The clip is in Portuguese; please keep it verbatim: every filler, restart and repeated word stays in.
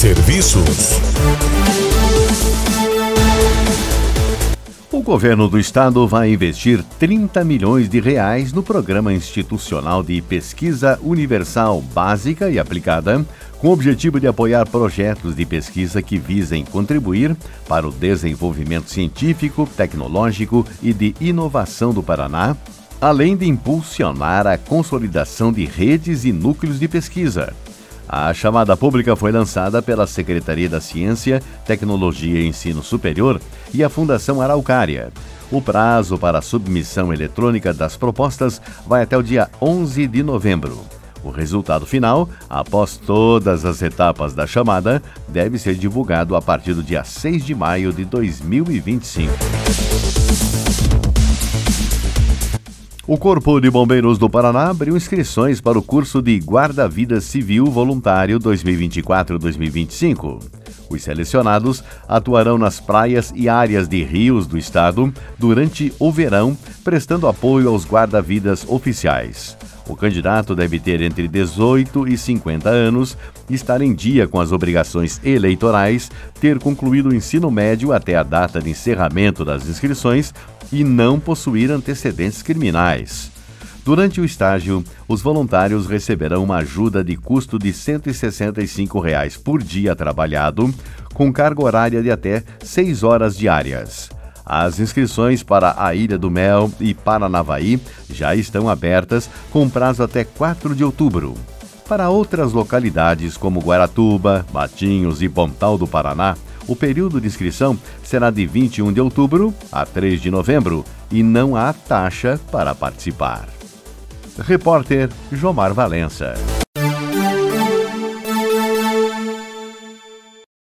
Serviços. O governo do estado vai investir trinta milhões de reais no Programa Institucional de Pesquisa Universal Básica e Aplicada, com o objetivo de apoiar projetos de pesquisa que visem contribuir para o desenvolvimento científico, tecnológico e de inovação do Paraná, além de impulsionar a consolidação de redes e núcleos de pesquisa. A chamada pública foi lançada pela Secretaria da Ciência, Tecnologia e Ensino Superior e a Fundação Araucária. O prazo para a submissão eletrônica das propostas vai até o dia onze de novembro. O resultado final, após todas as etapas da chamada, deve ser divulgado a partir do dia seis de maio de dois mil e vinte e cinco. O Corpo de Bombeiros do Paraná abriu inscrições para o curso de Guarda-Vidas Civil Voluntário dois mil e vinte e quatro a dois mil e vinte e cinco. Os selecionados atuarão nas praias e áreas de rios do estado durante o verão, prestando apoio aos guarda-vidas oficiais. O candidato deve ter entre dezoito e cinquenta anos, estar em dia com as obrigações eleitorais, ter concluído o ensino médio até a data de encerramento das inscrições e não possuir antecedentes criminais. Durante o estágio, os voluntários receberão uma ajuda de custo de cento e sessenta e cinco reais por dia trabalhado, com carga horária de até seis horas diárias. As inscrições para a Ilha do Mel e Paranavaí já estão abertas, com prazo até quatro de outubro. Para outras localidades como Guaratuba, Matinhos e Pontal do Paraná, o período de inscrição será de vinte e um de outubro a três de novembro e não há taxa para participar. Repórter Jomar Valença.